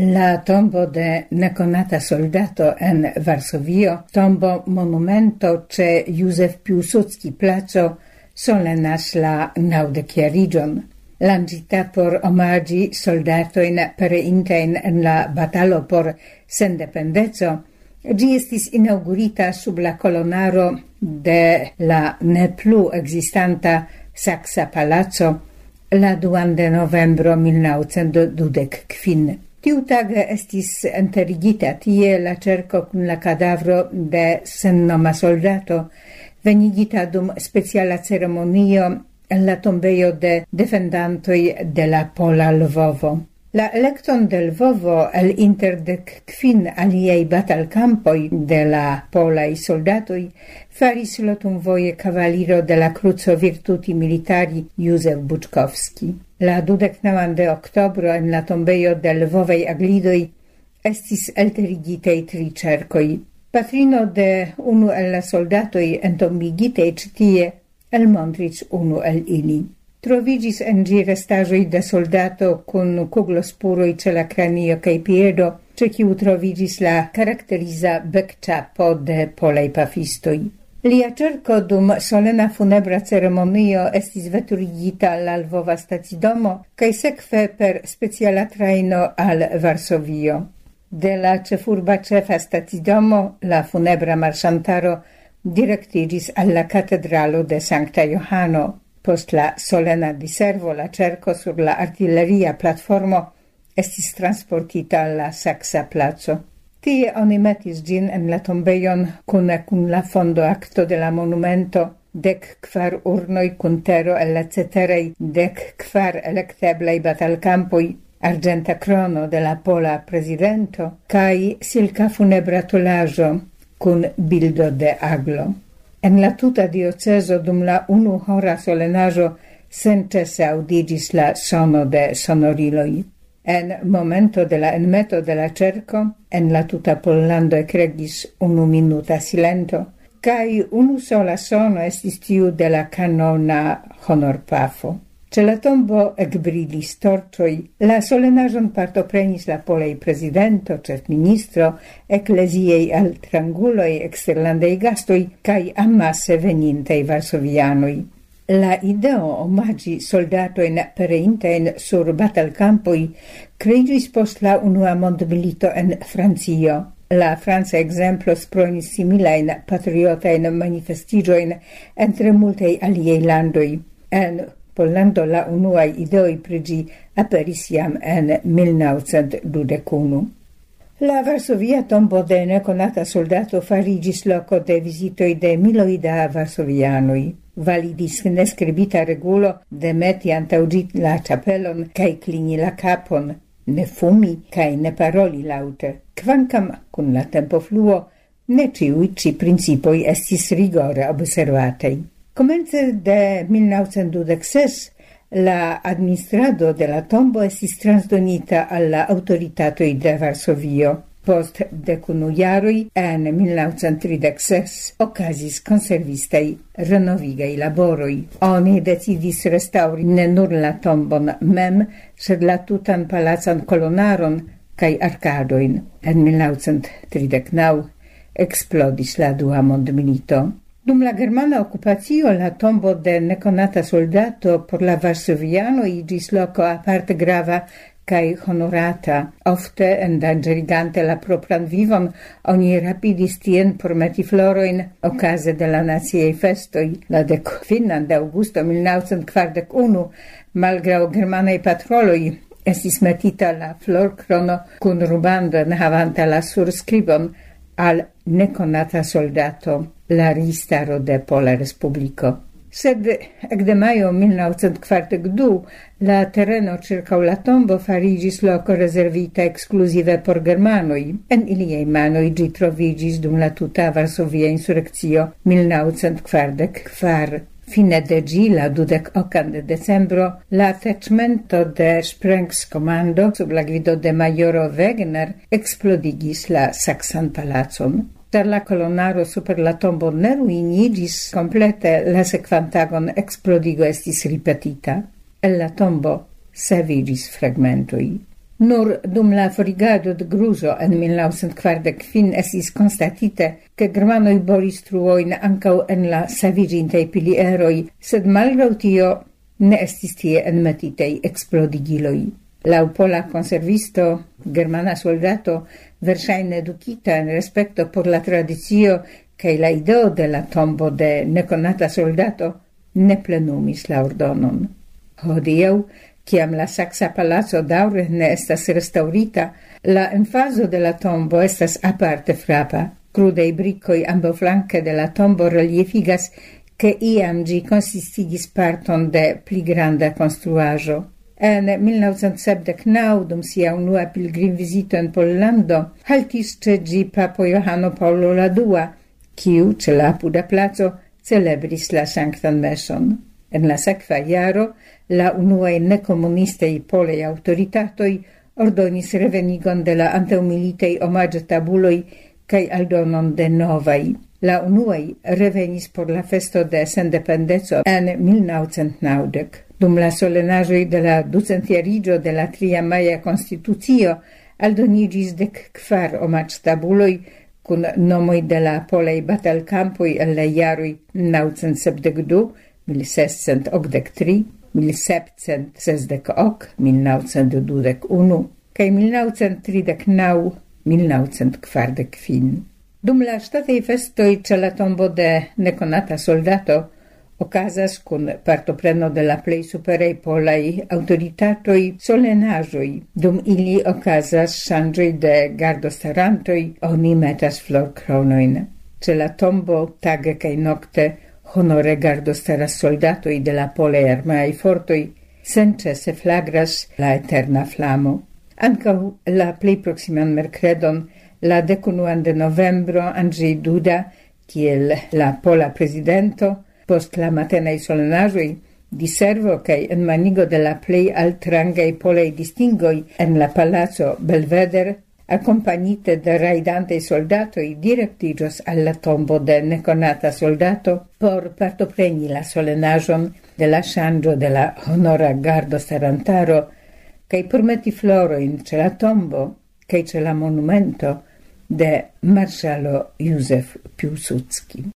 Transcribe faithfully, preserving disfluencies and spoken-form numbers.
La tombo de nekonata soldato en Varsovio, tombo monumento ce Józef Piłsudski placo, solenas la naŭdekjariĝon. Lancita por omagi soldatoin pereintein en la batalo por sendependeco, ĝi estis inaugurita sub la kolonaro de la ne plu existanta Saksa Palaco la duan de novembro mil naŭcent dudek kvin. Tiutage estis enterigita tie la cerco kun la cadavro de sennoma soldato, venigita dum speciala ceremonio en la tombejo de defendantoj de la pola Lvovo. La elekton de Lvovo el inter dek kvin aliaj batalkampoj de la polaj soldatoj faris lotumvoje kavaliro de la Kruco Virtuti Militari Józef Buczkowski. La dudek naŭan de oktobro en la tombejo de Lvovej aglidoj estis elterigitej tri ĉerkoj. Patrino de unu el la soldatoj entombigitej ĉi tie elmontris unu el ili. Troviĝis en ĝi restaĵoj de soldato kun kuglospuroj ĉe la kranio kaj piedo, ĉe kiu troviĝis la karakteriza bekĉapo de polaj pafistoj. Lia cerco dum solena funebra ceremonio estis veturigita al la Lvova stacidomo kaj sekve per speciala trajno al Varsovio. De la ĉefurba ĉefa stacidomo la funebra marŝantaro direktiĝis al la katedralo de Sankta Johano. Post la solena diservo la cerco sur la artilleria platformo estis transportita al la Saksa Placo. Tie oni metis gin en la tombejon kune kun la fondo acto de la monumento, dek kvar urnoj kun tero el la ceteraj dek kvar elekteblaj batalkampoj, arĝenta krono de la pola prezidento kaj silka funebra tolaĵo kun bildo de aglo. En la tuta diocezo dum la unuhora solenaĵo senĉese aŭdiĝis la sono de sonoriloj. En momento de la enmeto de la cerco, en la tuta Pollando ekregis unu minuta silento, kaj unu sola sono estis tiu de la kanona honorpafo. Ĉe la tombo ekbrilis torĉoj, la solenaĵon partoprenis la polaj prezidento, ĉefministro, ekleziaj altranguloj, eksterlandaj gastoj kaj amase venintaj varsovianoj. La ideo omagi soldatojn pereintajn sur batalkampoj kreiĝis post la unua mondmilito en Francio. La franca ekzemplo spronis similajn patriotajn manifestiĝojn en tre multaj aliaj landoj. En Pollando la unuaj ideoj pri ĝi aperis jam en mil naŭcent dudek unu. La Varsovia tombo de nekonata soldato fariĝis loko de vizitoj de miloj da varsovianoj. Validis neskribita regulo de meti antaŭ ĝi la ĉapelon kaj klini la kapon, ne fumi kaj ne paroli laŭte. Kvankam kun la tempofluo ne ĉiuj ĉi principoj estis rigore observataj. Komence de mil naŭcent dudek ses la administrado de la tombo estis transdonita al la aŭtoritatoj de Varsovio. Post dekunu jaroj en mil naŭcent tridek ses okazis konservistaj renovigaj laboroj. Oni decidis restaŭri ne nur la tombon mem, sed la tutan palacan kolonaron kaj arkadojn. En mil naŭcent tridek naŭ eksplodis la dua mondmilito. Dum la germana okupacio la tombo de nekonata soldato por la varsovianoj iĝis loko aparte grava kaj honorata. Ofte endanĝerigante la propran vivon, oni rapidis tien por meti florojn okaze de la naciaj festoj. La dekfinan de aŭgusto mil naŭcent kvardek unu, malgraŭ germanaj patroloj, estis metita la florkrono kun rubando enhavanta la surskribon al nekonata soldato, la registaro de Pola Respubliko. Sed ekde majo mil naŭcent kvardek du la tereno ĉirkaŭ la tombo fariĝis loko rezervita ekskluzive por germanoj. En iliaj manoj ĝi troviĝis dum la tuta Varsovia insurekcio mil naŭcent kvardek kvar. Fine de ĝi la dudek okan de decembro la taĉmento de Sprengkomando sub la gvido de majoro Wegener eksplodigis la Saksan Palacon. Ĉar la kolonaro super la tombo ne ruiniĝis komplete, la sekvantagon eksplodigo estis ripetita. El la tombo seviĝis fragmentoj. Nur dum la forigado de gruzo en mil novecent kvardek kvin esis constatite, che germanoi bolis truoin ancau en la savigintei pilieroi, sed malgrau tio ne estis tie enmetitei explodigiloi. Lau pola conservisto, germana soldato, versaine educita in respecto por la tradizio che la ideo de la tombo de neconata soldato ne plenumis la ordonon. Hodiau, ciam la Saxa Palazzo daure ne estas restaurita, la emfaso de la tombo estas aparte frapa. Crudei bricoi amboflanque de la tombo reliefigas che iam gi consistigis parton de pli granda construajo. En mil novecent sepdek naŭ, dum sia unua pilgrimvizito en Pollando, haltis ĉe ĝi papo Johano Paulo la dua, kiu ĉe la apuda placo celebris la sanktan meson. En la sekva jaro, la unuaj nekomunistaj polaj aŭtoritatoj ordonis revenigon de la antaŭmilitaj omaĝtabuloj kaj aldonon de novaj. La unuaj revenis por la festo de sendependeco en mil novecent naŭdek. Dum la solenajoj de la ducentiarigio de la tria maja konstitucio aldonigis dek kvar omaĝtabuloj kun nomoj de la polaj batalkampoj el la jaroj mil novecent sepdek du, mil sescent okdek tri, mil sepcent sesdek ok, mil novecent dudek unu kaj mil novecent tridek naŭ, mil novecent kvardek kvin. Dum la ŝtataj festoj ĉe la tombo de nekonata soldato okazas kun partopreno de la plej superaj polaj aŭtoritatoj solenaĵoj. Dum ili okazas ŝanĝoj de gardostarantoj, oni metas florkronojn. Ĉe la tombo tage kaj nokte honore gardostaras soldatoj de la polaj armeaj fortoj, senĉese flagras la eterna flamo. Ankaŭ la plej proksiman merkredon, la dekunuan de novembro, Andrzej Duda, kiel la pola prezidento, post la matenaj solenaĵoj, diservo kaj enmanigo de la plej altrangaj polaj distingoj en la Palaco Belvedere, accompagnite de raidantei soldatoj, direktiĝos al la tombo de nekonata soldato por partopreni la solenaĵon de la ŝanĝo de la honora gardostarantaro kaj por meti florojn ĉe la tombo kaj ĉe la monumento de marŝalo Józef Piłsudski.